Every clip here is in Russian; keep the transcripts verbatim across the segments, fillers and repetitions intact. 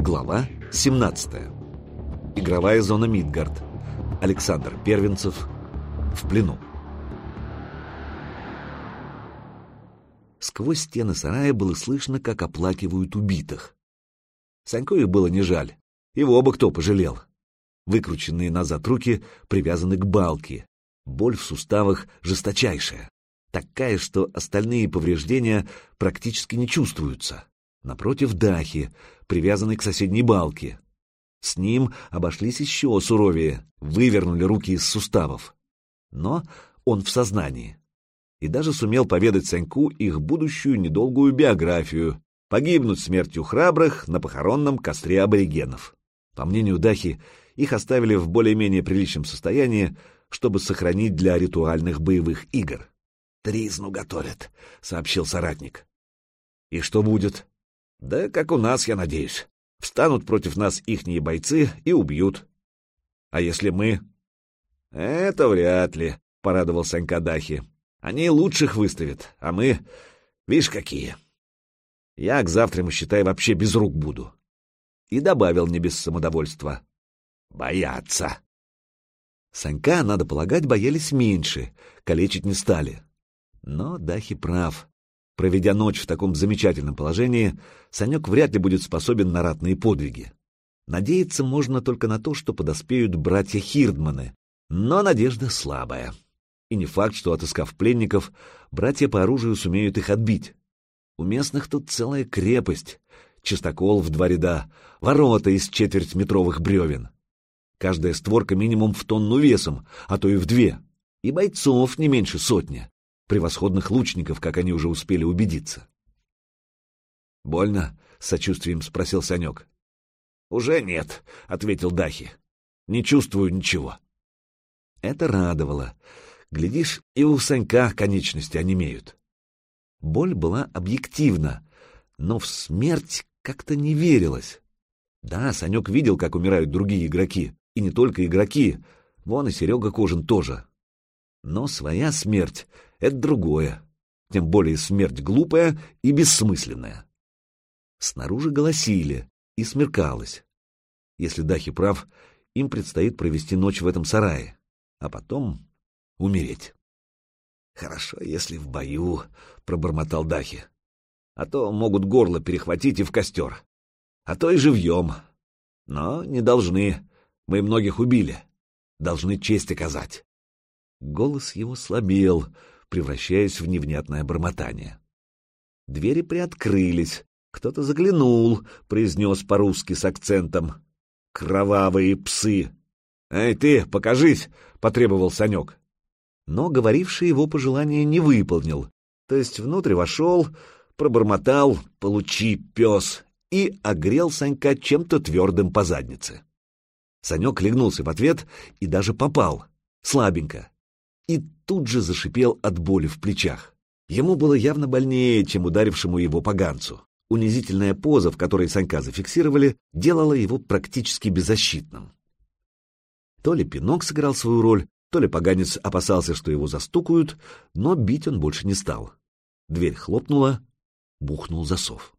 Глава семнадцатая. Игровая зона Мидгард. Александр Первенцев в плену. Сквозь стены сарая было слышно, как оплакивают убитых. Саньку их было не жаль, его бы кто пожалел. Выкрученные назад руки привязаны к балке, боль в суставах жесточайшая, такая, что остальные повреждения практически не чувствуются. Напротив Дахи, привязанный к соседней балке. С ним обошлись еще суровее, вывернули руки из суставов. Но он в сознании. И даже сумел поведать Саньку их будущую недолгую биографию, погибнуть смертью храбрых на похоронном костре аборигенов. По мнению Дахи, их оставили в более-менее приличном состоянии, чтобы сохранить для ритуальных боевых игр. «Тризну готовят», — сообщил соратник. «И что будет?» «Да как у нас, я надеюсь. Встанут против нас ихние бойцы и убьют. А если мы?» «Это вряд ли», — порадовал Санька Дахи. «Они лучших выставят, а мы, видишь, какие. Я к завтраму, считай, вообще без рук буду». И добавил не без самодовольства: «Боятся». Санька, надо полагать, боялись меньше, калечить не стали. Но Дахи прав. Проведя ночь в таком замечательном положении, Санек вряд ли будет способен на ратные подвиги. Надеяться можно только на то, что подоспеют братья Хирдманы, но надежда слабая. И не факт, что, отыскав пленников, братья по оружию сумеют их отбить. У местных тут целая крепость, чистокол в два ряда, ворота из четвертьметровых бревен. Каждая створка минимум в тонну весом, а то и в две, и бойцов не меньше сотни. Превосходных лучников, как они уже успели убедиться. «Больно?» — с сочувствием спросил Санек. «Уже нет», — ответил Дахи. «Не чувствую ничего». Это радовало. Глядишь, и у Санька конечности онемеют. Боль была объективна, но в смерть как-то не верилось. Да, Санек видел, как умирают другие игроки, и не только игроки, вон и Серега Кожин тоже. Но своя смерть — это другое, тем более смерть глупая и бессмысленная. Снаружи голосили, и смеркалось. Если Дахи прав, им предстоит провести ночь в этом сарае, а потом умереть. «Хорошо, если в бою», — пробормотал Дахи. «А то могут горло перехватить и в костер. А то и живьем. Но не должны. Мы многих убили. Должны честь оказать». Голос его слабел, превращаясь в невнятное бормотание. Двери приоткрылись. Кто-то заглянул, произнес по-русски с акцентом: «Кровавые псы!» «Эй ты, покажись!» — потребовал Санек. Но говоривший его пожелание не выполнил, то есть внутрь вошел, пробормотал «получи, пес!» и огрел Санька чем-то твердым по заднице. Санек легнулся в ответ и даже попал, слабенько. И тут же зашипел от боли в плечах. Ему было явно больнее, чем ударившему его поганцу. Унизительная поза, в которой Санька зафиксировали, делала его практически беззащитным. То ли пинок сыграл свою роль, то ли поганец опасался, что его застукают, но бить он больше не стал. Дверь хлопнула, бухнул засов.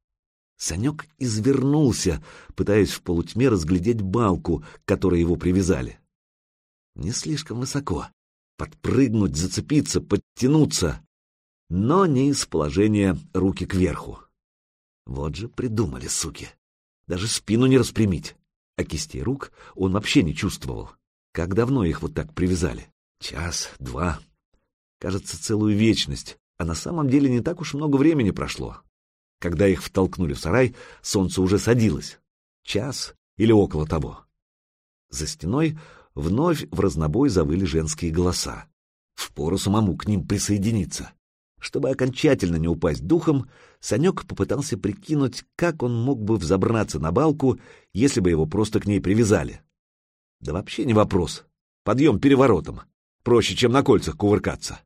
Санек извернулся, пытаясь в полутьме разглядеть балку, к которой его привязали. Не слишком высоко. Подпрыгнуть, зацепиться, подтянуться, но не из положения руки кверху. Вот же придумали, суки. Даже спину не распрямить. А кистей рук он вообще не чувствовал. Как давно их вот так привязали? Час, два. Кажется, целую вечность. А на самом деле не так уж много времени прошло. Когда их втолкнули в сарай, солнце уже садилось. Час или около того. За стеной вновь в разнобой завыли женские голоса. Впору самому к ним присоединиться. Чтобы окончательно не упасть духом, Санек попытался прикинуть, как он мог бы взобраться на балку, если бы его просто к ней привязали. Да вообще не вопрос. Подъем переворотом. Проще, чем на кольцах кувыркаться.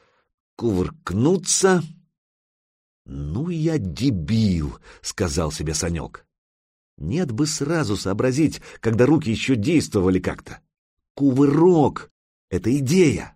Кувыркнуться? «Ну я дебил», — сказал себе Санек. Нет бы сразу сообразить, когда руки еще действовали как-то. Кувырок — это идея.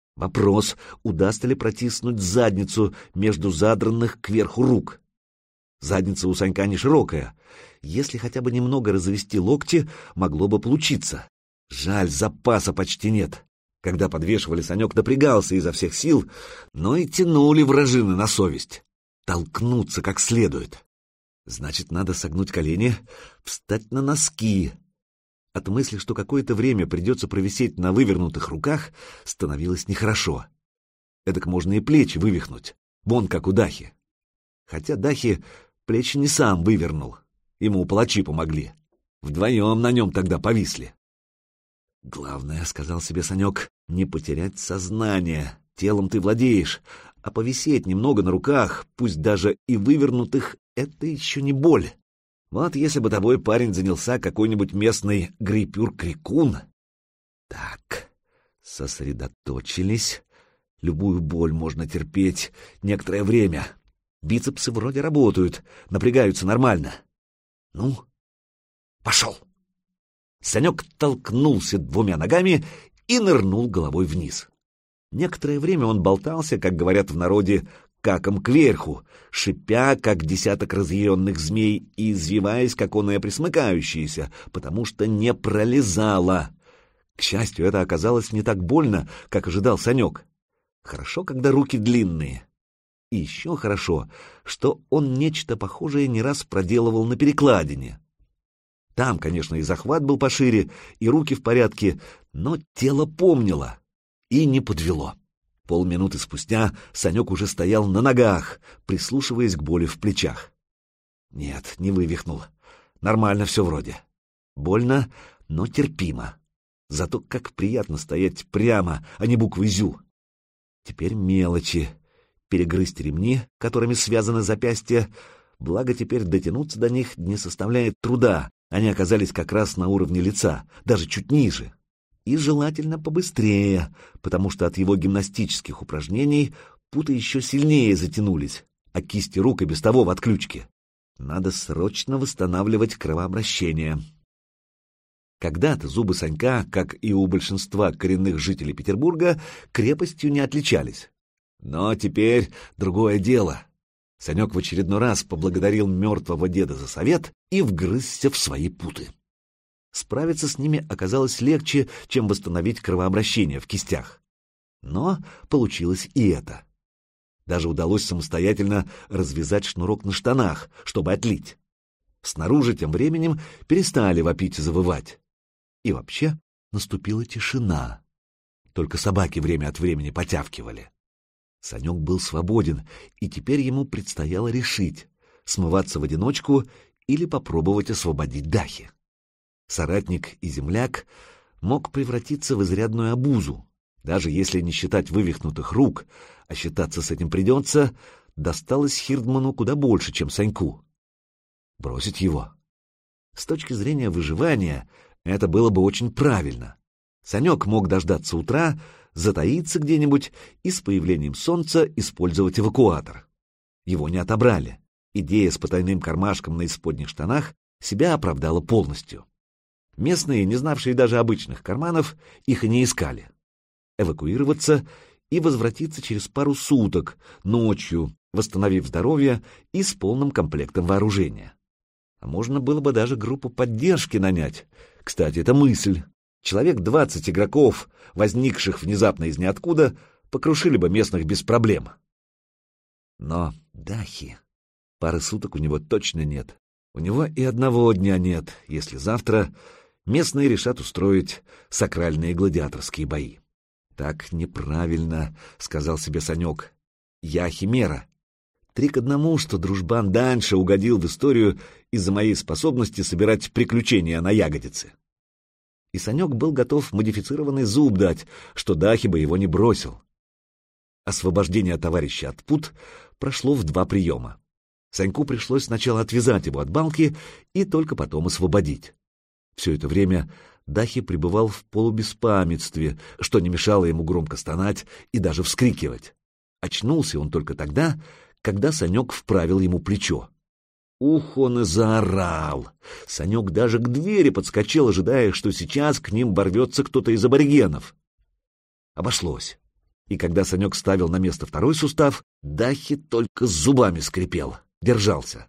Вопрос, удастся ли протиснуть задницу между задранных кверху рук. Задница у Санька не широкая. Если хотя бы немного развести локти, могло бы получиться. Жаль, запаса почти нет. Когда подвешивали, Санек напрягался изо всех сил, но и тянули вражины на совесть. Толкнуться как следует. Значит, надо согнуть колени, встать на носки. От мысли, что какое-то время придется провисеть на вывернутых руках, становилось нехорошо. Эдак можно и плечи вывихнуть, вон как у Дахи. Хотя Дахи плечи не сам вывернул, ему палачи помогли. Вдвоем на нем тогда повисли. «Главное, — сказал себе Санек, — не потерять сознание, телом ты владеешь, а повисеть немного на руках, пусть даже и вывернутых, это еще не боль. Вот если бы тобой парень занялся какой-нибудь местный грипюр-крикун. Так, сосредоточились, любую боль можно терпеть некоторое время. Бицепсы вроде работают, напрягаются нормально. Ну, пошел!» Санек толкнулся двумя ногами и нырнул головой вниз. Некоторое время он болтался, как говорят в народе, каком кверху, шипя, как десяток разъяренных змей, и извиваясь, как оное присмыкающееся, потому что не пролезало. К счастью, это оказалось не так больно, как ожидал Санек. Хорошо, когда руки длинные. И еще хорошо, что он нечто похожее не раз проделывал на перекладине. Там, конечно, и захват был пошире, и руки в порядке, но тело помнило и не подвело. Полминуты спустя Санек уже стоял на ногах, прислушиваясь к боли в плечах. Нет, не вывихнул. Нормально все вроде. Больно, но терпимо. Зато как приятно стоять прямо, а не буквой «зю». Теперь мелочи. Перегрызть ремни, которыми связаны запястья, благо теперь дотянуться до них не составляет труда. Они оказались как раз на уровне лица, даже чуть ниже. И желательно побыстрее, потому что от его гимнастических упражнений путы еще сильнее затянулись, а кисти рук и без того в отключке. Надо срочно восстанавливать кровообращение. Когда-то зубы Санька, как и у большинства коренных жителей Петербурга, крепостью не отличались. Но теперь другое дело. Санек в очередной раз поблагодарил мертвого деда за совет и вгрызся в свои путы. Справиться с ними оказалось легче, чем восстановить кровообращение в кистях. Но получилось и это. Даже удалось самостоятельно развязать шнурок на штанах, чтобы отлить. Снаружи тем временем перестали вопить и завывать. И вообще наступила тишина. Только собаки время от времени потявкивали. Санек был свободен, и теперь ему предстояло решить, смываться в одиночку или попробовать освободить Дахи. Соратник и земляк мог превратиться в изрядную обузу. Даже если не считать вывихнутых рук, а считаться с этим придется, досталось Хирдману куда больше, чем Саньку. Бросить его? С точки зрения выживания это было бы очень правильно. Санек мог дождаться утра, затаиться где-нибудь и с появлением солнца использовать эвакуатор. Его не отобрали. Идея с потайным кармашком на исподних штанах себя оправдала полностью. Местные, не знавшие даже обычных карманов, их и не искали. Эвакуироваться и возвратиться через пару суток, ночью, восстановив здоровье и с полным комплектом вооружения. А можно было бы даже группу поддержки нанять. Кстати, это мысль. Человек двадцать игроков, возникших внезапно из ниоткуда, покрушили бы местных без проблем. Но Дахи... Пары суток у него точно нет. У него и одного дня нет, если завтра местные решат устроить сакральные гладиаторские бои. «Так неправильно», — сказал себе Санек. «Я химера. Три к одному, что дружбан Даньша угодил в историю из-за моей способности собирать приключения на ягодице». И Санек был готов модифицированный зуб дать, что Дахи бы его не бросил. Освобождение товарища от пут прошло в два приема. Саньку пришлось сначала отвязать его от балки и только потом освободить. Все это время Дахи пребывал в полубеспамятстве, что не мешало ему громко стонать и даже вскрикивать. Очнулся он только тогда, когда Санек вправил ему плечо. Ух, он и заорал! Санек даже к двери подскочил, ожидая, что сейчас к ним ворвется кто-то из аборигенов. Обошлось. И когда Санек ставил на место второй сустав, Дахи только зубами скрипел, держался.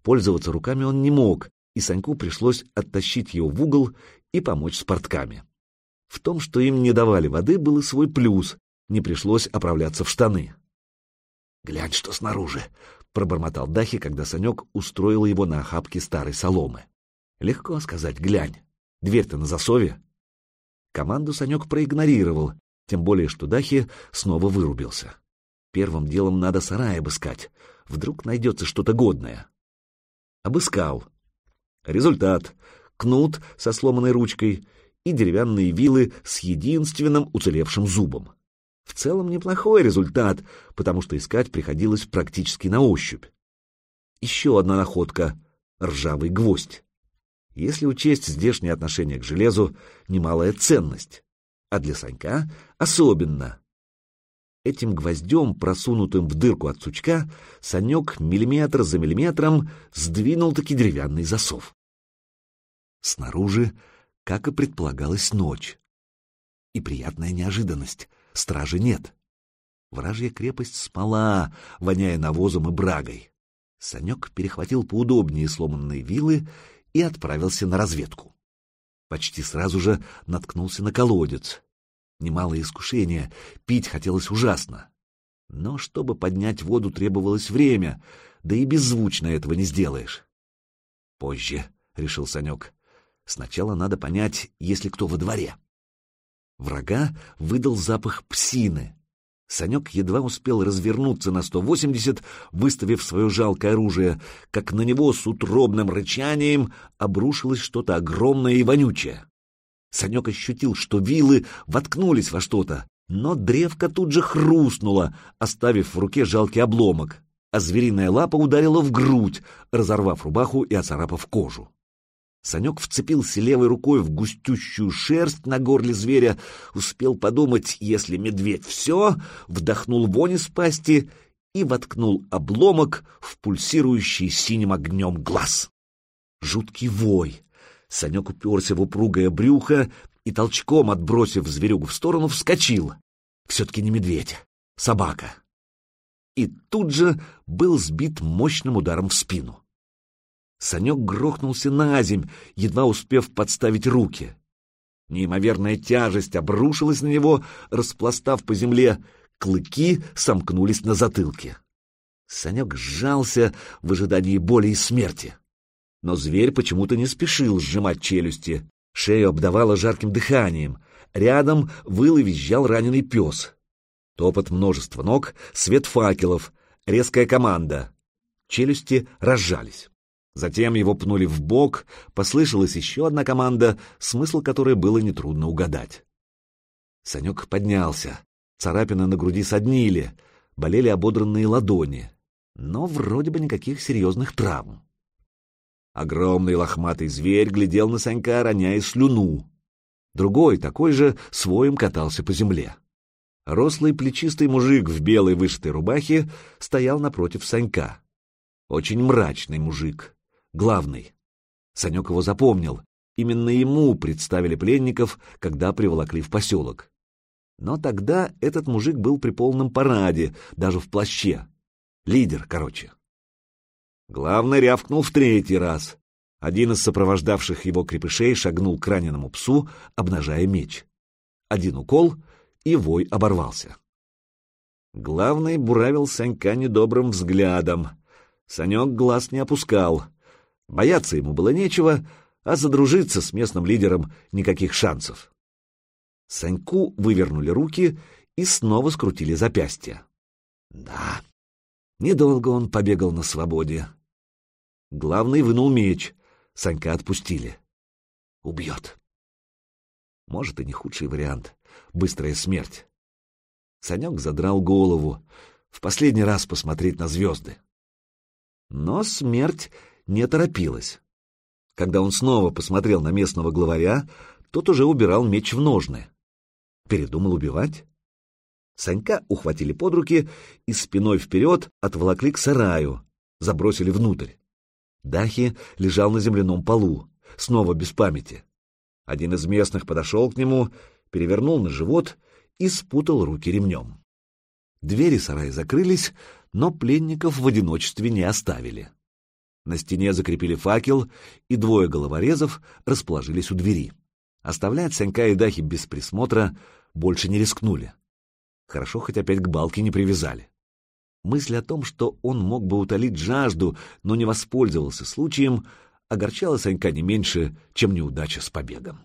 Пользоваться руками он не мог, и Саньку пришлось оттащить его в угол и помочь с портками. В том, что им не давали воды, был и свой плюс, не пришлось оправляться в штаны. «Глянь, что снаружи!» — пробормотал Дахи, когда Санек устроил его на охапке старой соломы. «Легко сказать, глянь. Дверь-то на засове». Команду Санек проигнорировал, тем более, что Дахи снова вырубился. Первым делом надо сарай обыскать, вдруг найдется что-то годное. Обыскал. Результат — кнут со сломанной ручкой и деревянные вилы с единственным уцелевшим зубом. В целом неплохой результат, потому что искать приходилось практически на ощупь. Еще одна находка — ржавый гвоздь. Если учесть здешнее отношение к железу, немалая ценность, а для Санька особенно. Этим гвоздем, просунутым в дырку от сучка, Санек миллиметр за миллиметром сдвинул-таки деревянный засов. Снаружи, как и предполагалось, ночь. И приятная неожиданность — стражи нет. Вражья крепость спала, воняя навозом и брагой. Санек перехватил поудобнее сломанные вилы и отправился на разведку. Почти сразу же наткнулся на колодец. Немалое искушение, пить хотелось ужасно. Но чтобы поднять воду, требовалось время, да и беззвучно этого не сделаешь. «Позже», — решил Санек. «Сначала надо понять, есть ли кто во дворе». Врага выдал запах псины. Санек едва успел развернуться на сто восемьдесят, выставив свое жалкое оружие, как на него с утробным рычанием обрушилось что-то огромное и вонючее. Санек ощутил, что вилы воткнулись во что-то, но древко тут же хрустнуло, оставив в руке жалкий обломок, а звериная лапа ударила в грудь, разорвав рубаху и оцарапав кожу. Санек вцепился левой рукой в густющую шерсть на горле зверя, успел подумать, если медведь все, вдохнул вонь из пасти и воткнул обломок в пульсирующий синим огнем глаз. Жуткий вой. Санек уперся в упругое брюхо и, толчком отбросив зверюгу в сторону, вскочил. Все-таки не медведь, собака. И тут же был сбит мощным ударом в спину. Санек грохнулся на земь, едва успев подставить руки. Неимоверная тяжесть обрушилась на него, распластав по земле, клыки сомкнулись на затылке. Санек сжался в ожидании боли и смерти. Но зверь почему-то не спешил сжимать челюсти, шею обдавало жарким дыханием, рядом выл и визжал раненый пес. Топот множества ног, свет факелов, резкая команда. Челюсти разжались. Затем его пнули в бок, послышалась еще одна команда, смысл которой было нетрудно угадать. Санек поднялся, царапины на груди соднили, болели ободранные ладони, но вроде бы никаких серьезных травм. Огромный лохматый зверь глядел на Санька, роняя слюну. Другой, такой же, своим катался по земле. Рослый плечистый мужик в белой вышитой рубахе стоял напротив Санька. Очень мрачный мужик. Главный. Санек его запомнил. Именно ему представили пленников, когда приволокли в поселок. Но тогда этот мужик был при полном параде, даже в плаще. Лидер, короче. Главный рявкнул в третий раз. Один из сопровождавших его крепышей шагнул к раненому псу, обнажая меч. Один укол, и вой оборвался. Главный буравил Санька недобрым взглядом. Санек глаз не опускал. Бояться ему было нечего, а задружиться с местным лидером никаких шансов. Саньку вывернули руки и снова скрутили запястья. Да, недолго он побегал на свободе. Главный вынул меч, Санька отпустили. Убьет. Может, и не худший вариант — быстрая смерть. Санек задрал голову, в последний раз посмотреть на звезды. Но смерть не торопилась. Когда он снова посмотрел на местного главаря, тот уже убирал меч в ножны. Передумал убивать? Санька ухватили под руки и спиной вперед отволокли к сараю, забросили внутрь. Дахи лежал на земляном полу, снова без памяти. Один из местных подошел к нему, перевернул на живот и спутал руки ремнем. Двери сарая закрылись, но пленников в одиночестве не оставили. На стене закрепили факел, и двое головорезов расположились у двери. Оставлять Санька и Дахи без присмотра больше не рискнули. Хорошо, хоть опять к балке не привязали. Мысль о том, что он мог бы утолить жажду, но не воспользовался случаем, огорчала Санька не меньше, чем неудача с побегом.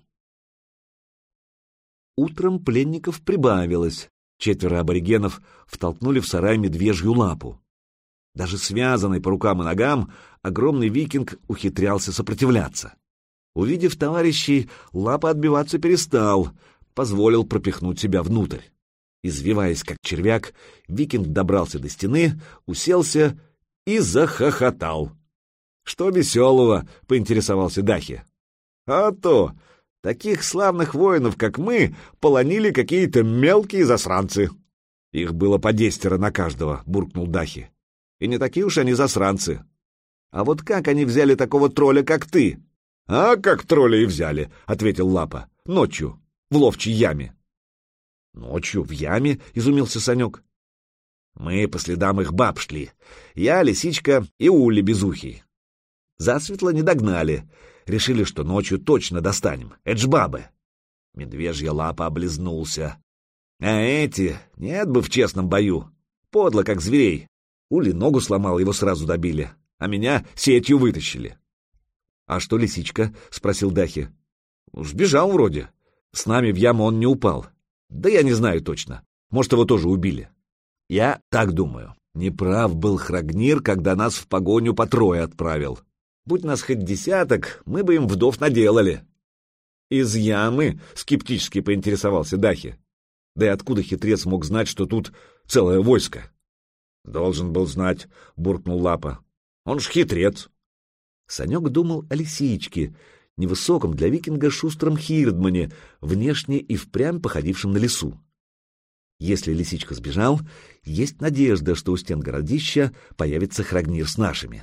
Утром пленников прибавилось. Четверо аборигенов втолкнули в сарай медвежью лапу. Даже связанный по рукам и ногам, огромный викинг ухитрялся сопротивляться. Увидев товарищей, лапа отбиваться перестал, позволил пропихнуть себя внутрь. Извиваясь как червяк, викинг добрался до стены, уселся и захохотал. — Что веселого? — поинтересовался Дахи. — А то! Таких славных воинов, как мы, полонили какие-то мелкие засранцы. — Их было по десятеро на каждого, — буркнул Дахи. — И не такие уж они засранцы. А вот как они взяли такого тролля, как ты? — А как тролля и взяли, — ответил Лапа. — Ночью, в ловчей яме. — Ночью в яме? — изумился Санек. — Мы по следам их баб шли. Я, Лисичка и Ули Безухий. Засветло не догнали. Решили, что ночью точно достанем. Это ж бабы. Медвежья Лапа облизнулся. А эти, нет бы в честном бою. Подло, как зверей. Ули ногу сломал, его сразу добили. А меня сетью вытащили. — А что Лисичка? — спросил Дахи. — Сбежал вроде. С нами в яму он не упал. Да я не знаю точно. Может, его тоже убили. Я так думаю. Неправ был Храгнир, когда нас в погоню по трое отправил. Будь нас хоть десяток, мы бы им вдов наделали. Из ямы? Скептически поинтересовался Дахи. Да и откуда хитрец мог знать, что тут целое войско? Должен был знать, буркнул Лапа. Он ж хитрец. Санек думал о Лисичке, невысоком для викинга шустром хирдмане, внешне и впрямь походившем на лису. Если Лисичка сбежал, есть надежда, что у стен городища появится Храгнир с нашими.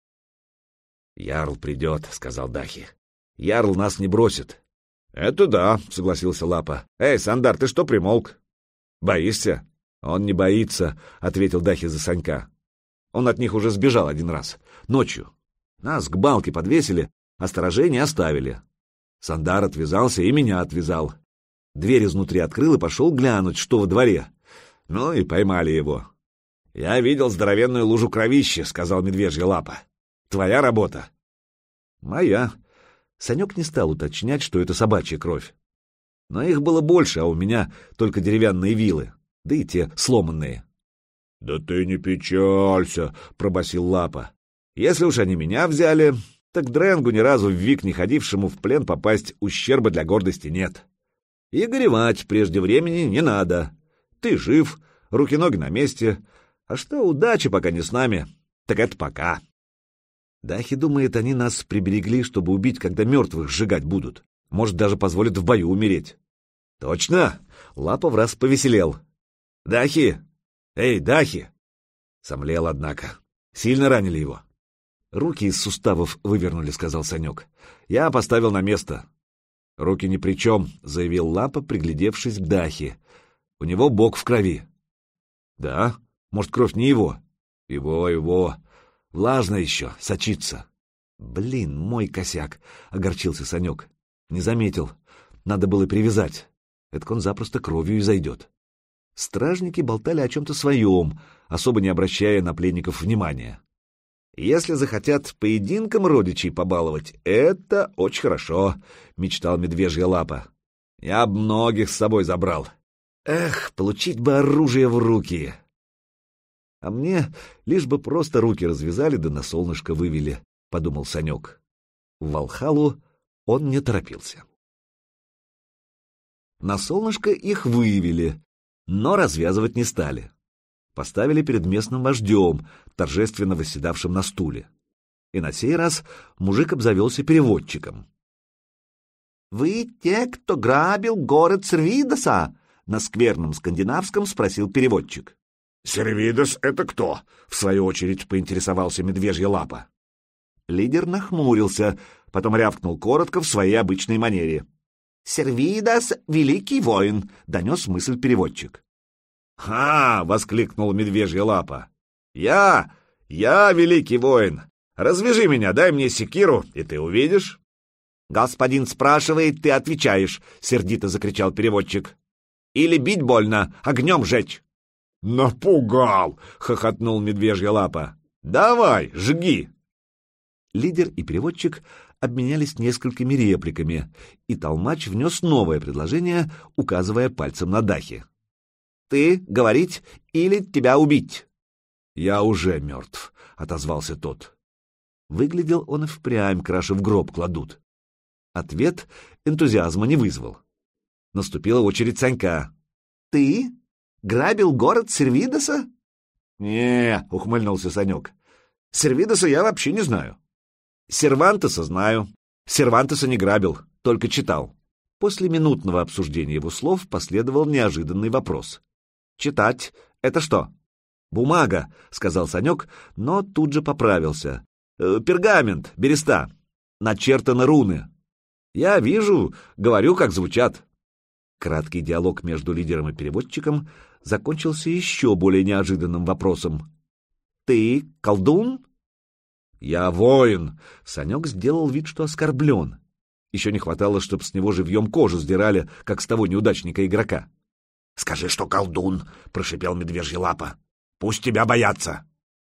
«Ярл придет», — сказал Дахи. «Ярл нас не бросит». «Это да», — согласился Лапа. «Эй, Сандар, ты что примолк? Боишься?» «Он не боится», — ответил Дахи за Санька. «Он от них уже сбежал один раз. Ночью. Нас к балке подвесили, а сторожей не оставили. Сандар отвязался и меня отвязал. Дверь изнутри открыл и пошел глянуть, что во дворе. Ну и поймали его». «Я видел здоровенную лужу кровища», — сказал Медвежья Лапа. «Твоя работа?» «Моя». Санек не стал уточнять, что это собачья кровь. Но их было больше, а у меня только деревянные вилы, да и те сломанные. «Да ты не печалься», — пробасил Лапа. «Если уж они меня взяли, так Дренгу ни разу в вик не ходившему в плен попасть ущерба для гордости нет. И горевать прежде времени не надо. Ты жив, руки-ноги на месте. А что удача пока не с нами, так это пока». Дахи думает, они нас приберегли, чтобы убить, когда мертвых сжигать будут. Может, даже позволят в бою умереть. Точно? Лапа враз повеселел. Дахи! Эй, Дахи! Сомлел, однако. Сильно ранили его. Руки из суставов вывернули, сказал Санек. Я поставил на место. Руки ни при чем, заявил Лапа, приглядевшись к Дахи. У него бок в крови. Да? Может, кровь не его? Его, его. Влажно еще, сочится. Блин, мой косяк, огорчился Санек. Не заметил. Надо было привязать. Это он запросто кровью и зайдет. Стражники болтали о чем-то своем, особо не обращая на пленников внимания. Если захотят поединком родичей побаловать, это очень хорошо, мечтал Медвежья Лапа. Я б многих с собой забрал. Эх, получить бы оружие в руки. А мне лишь бы просто руки развязали да на солнышко вывели, — подумал Санек. В Валхалу он не торопился. На солнышко их вывели, но развязывать не стали. Поставили перед местным вождем, торжественно восседавшим на стуле. И на сей раз мужик обзавелся переводчиком. — Вы те, кто грабил город Сервидоса? — на скверном скандинавском спросил переводчик. — Сервидос — это кто? — в свою очередь поинтересовался Медвежья Лапа. Лидер нахмурился, потом рявкнул коротко в своей обычной манере. — Сервидос — великий воин, — донес мысль переводчик. «Ха!» — воскликнул Медвежья Лапа. «Я! Я великий воин! Развяжи меня, дай мне секиру, и ты увидишь». «Господин спрашивает, ты отвечаешь», — сердито закричал переводчик. «Или бить больно, огнем жечь». «Напугал!» — хохотнул медвежья лапа. «Давай, жги!» Лидер и переводчик обменялись несколькими репликами, и толмач внес новое предложение, указывая пальцем на Дахи. «Ты говорить или тебя убить?» «Я уже мертв», — отозвался тот. Выглядел он и впрямь, краши в гроб кладут. Ответ энтузиазма не вызвал. Наступила очередь Санька. «Ты грабил город Сервидоса?» «Не», — ухмыльнулся Санек. «Сервидоса я вообще не знаю». «Сервантеса знаю. Сервантеса не грабил, только читал». После минутного обсуждения его слов последовал неожиданный вопрос. «Читать — это что?» «Бумага», — сказал Санек, но тут же поправился. «Э, «Пергамент, береста. Начертаны руны. Я вижу, говорю, как звучат». Краткий диалог между лидером и переводчиком закончился еще более неожиданным вопросом. «Ты колдун?» «Я воин!» — Санек сделал вид, что оскорблен. Еще не хватало, чтобы с него живьем кожу сдирали, как с того неудачника-игрока. «Скажи, что колдун!» — прошипел медвежья лапа. «Пусть тебя боятся!»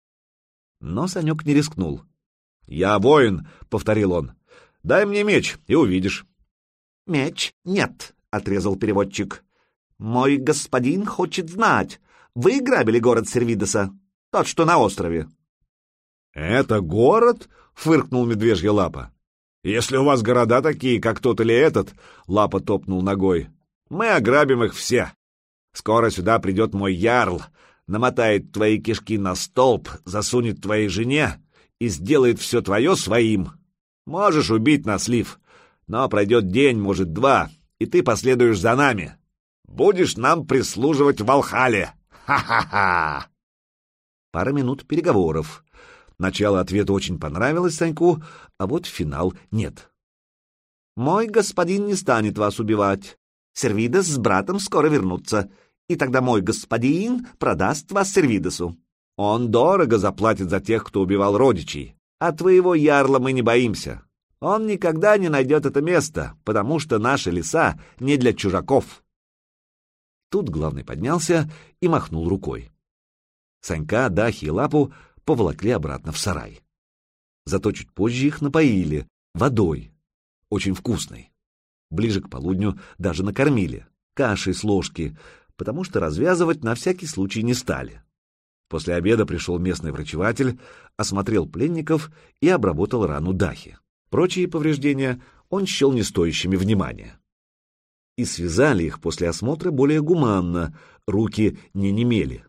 Но Санек не рискнул. «Я воин!» — повторил он. «Дай мне меч, и увидишь». «Меч нет!» — отрезал переводчик. «Мой господин хочет знать, вы грабили город Сервидоса, тот, что на острове?» «Это город?» — фыркнул медвежья лапа. «Если у вас города такие, как тот или этот», — лапа топнул ногой, — «мы ограбим их все. Скоро сюда придет мой ярл, намотает твои кишки на столб, засунет твоей жене и сделает все твое своим. Можешь убить на слив, но пройдет день, может, два, и ты последуешь за нами. Будешь нам прислуживать в Валхале. Ха-ха-ха!» Пара минут переговоров. Начало ответа очень понравилось Саньку, а вот финал нет. «Мой господин не станет вас убивать. Сервидос с братом скоро вернутся, и тогда мой господин продаст вас Сервидосу. Он дорого заплатит за тех, кто убивал родичей, а твоего ярла мы не боимся. Он никогда не найдет это место, потому что наши леса не для чужаков». Тут главный поднялся и махнул рукой. Санька, Дахи и Лапу поволокли обратно в сарай. Зато чуть позже их напоили водой, очень вкусной. Ближе к полудню даже накормили, кашей с ложки, потому что развязывать на всякий случай не стали. После обеда пришел местный врачеватель, осмотрел пленников и обработал рану Дахи. Прочие повреждения он счел не стоящими внимания. И связали их после осмотра более гуманно, руки не немели.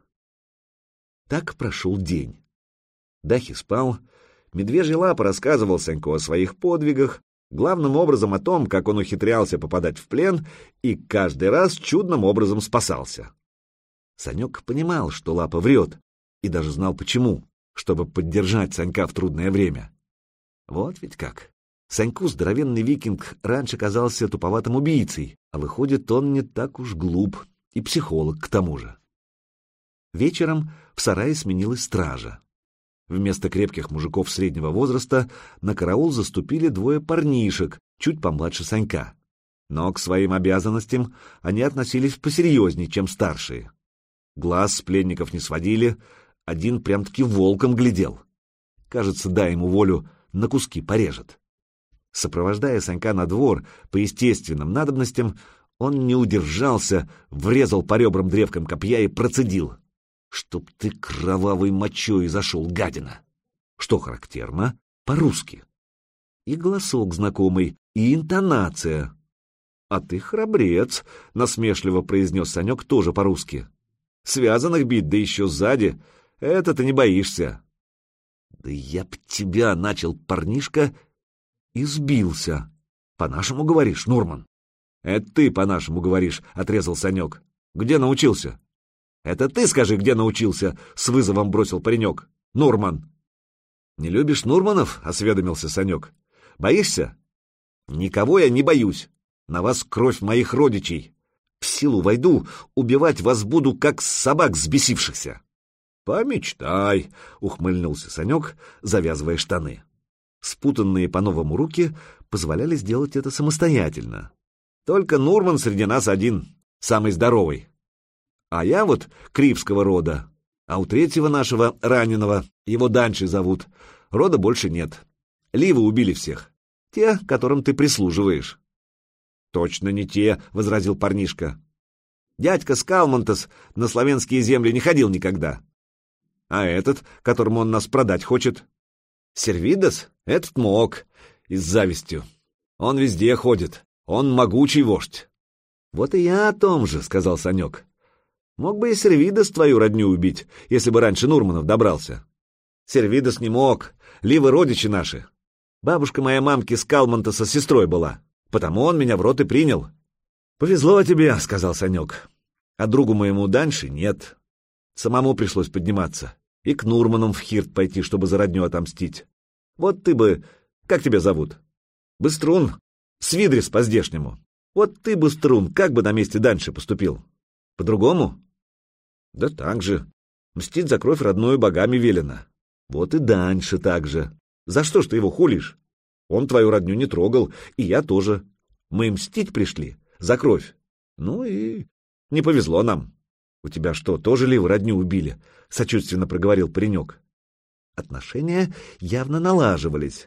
Так прошел день. Дахи спал, медвежья лапа рассказывал Саньку о своих подвигах, главным образом о том, как он ухитрялся попадать в плен и каждый раз чудным образом спасался. Санек понимал, что лапа врет, и даже знал почему, чтобы поддержать Санька в трудное время. Вот ведь как. Саньку здоровенный викинг раньше казался туповатым убийцей, а выходит, он не так уж глуп и психолог к тому же. Вечером в сарае сменилась стража. Вместо крепких мужиков среднего возраста на караул заступили двое парнишек, чуть помладше Санька. Но к своим обязанностям они относились посерьезнее, чем старшие. Глаз с пленников не сводили, один прям-таки волком глядел. Кажется, дай ему волю, на куски порежет. Сопровождая Санька на двор по естественным надобностям, он не удержался, врезал по ребрам древком копья и процедил: «Чтоб ты кровавой мочой зашел, гадина!» Что характерно, по-русски. И голосок знакомый, и интонация. «А ты храбрец», — насмешливо произнес Санек тоже по-русски. «Связанных бить, да еще сзади, это ты не боишься». «Да я б тебя!» — начал парнишка и сбился. «По-нашему говоришь, Нурман?» «Это ты по-нашему говоришь», — отрезал Санек. «Где научился?» «Это ты скажи, где научился?» — с вызовом бросил паренек. «Нурман». «Не любишь Нурманов?» — осведомился Санек. «Боишься?» «Никого я не боюсь. На вас кровь моих родичей. В силу войду, убивать вас буду, как собак взбесившихся». Помечтай, ухмыльнулся Санек, завязывая штаны. Спутанные по-новому руки позволяли сделать это самостоятельно. Только Нурман среди нас один, самый здоровый. А я вот кривского рода, а у третьего нашего раненого, его Даншей зовут, рода больше нет. Ливы убили всех, те, которым ты прислуживаешь. Точно не те, — возразил парнишка. Дядька Скалмонтес на славянские земли не ходил никогда. А этот, которому он нас продать хочет? Сервидос? Этот мог, и с завистью. Он везде ходит, он могучий вождь. Вот и я о том же, — сказал Санек. Мог бы и Сервидос твою родню убить, если бы раньше Нурманов добрался. Сервидос не мог, ливы родичи наши. Бабушка моя мамки Скалмонтеса с сестрой была, потому он меня в рот и принял. Повезло тебе, — сказал Санек. А другу моему Даньше нет. Самому пришлось подниматься и к Нурманам в Хирт пойти, чтобы за родню отомстить. Вот ты бы... Как тебя зовут? Быструн. Свидрис по-здешнему. Вот ты, Быструн, как бы на месте Даньше поступил? По-другому? Да так же. Мстить за кровь родную богами велено. Вот и Даньше так же. За что ж ты его хулишь? Он твою родню не трогал, и я тоже. Мы мстить пришли. За кровь. Ну и... Не повезло нам. У тебя что, тоже ливы родню убили? Сочувственно проговорил паренек. Отношения явно налаживались.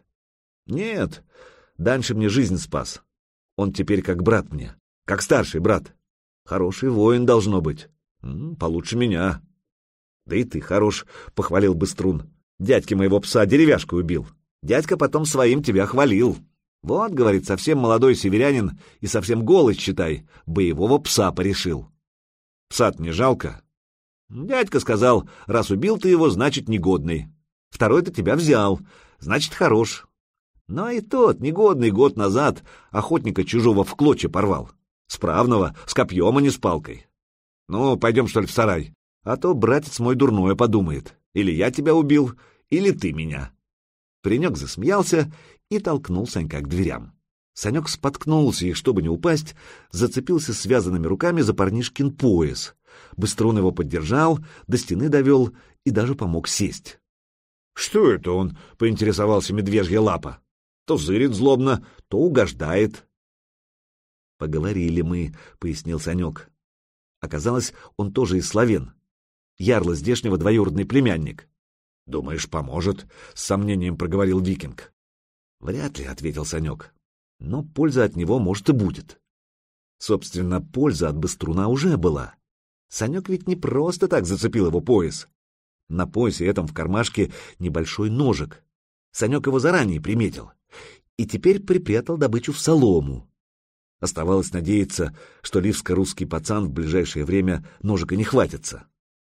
Нет, Даньше мне жизнь спас. Он теперь как брат мне, как старший брат. Хороший воин должно быть. М-м, получше меня. Да и ты хорош, — похвалил Быструн. Дядьки моего пса деревяшкой убил. Дядька потом своим тебя хвалил. Вот, говорит, совсем молодой северянин и совсем голый, считай, боевого пса порешил. Пса-то не жалко. Дядька сказал, раз убил ты его, значит, негодный. Второй-то тебя взял, значит, хорош. Но и тот, негодный, год назад охотника чужого в клочья порвал. Справного, с копьем, а не с палкой. Ну, пойдем, что ли, в сарай. А то братец мой дурное подумает. Или я тебя убил, или ты меня. Паренек засмеялся и толкнул Санька к дверям. Санек споткнулся и, чтобы не упасть, зацепился связанными руками за парнишкин пояс. Быструн его поддержал, до стены довел и даже помог сесть. — Что это он? — поинтересовался медвежья лапа. — То зырит злобно, то угождает. — Поговорили мы, — пояснил Санек. Оказалось, он тоже из славян. Ярла здешнего двоюродный племянник. — Думаешь, поможет? — с сомнением проговорил викинг. — Вряд ли, — ответил Санек. — Но польза от него, может, и будет. Собственно, польза от Быструна уже была. Санек ведь не просто так зацепил его пояс. На поясе этом в кармашке небольшой ножик. Санек его заранее приметил и теперь припрятал добычу в солому. Оставалось надеяться, что ливско-русский пацан в ближайшее время ножика не хватится.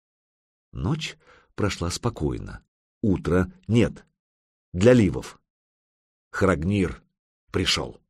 Ночь прошла спокойно. Утро нет. Для ливов. Храгнир пришел.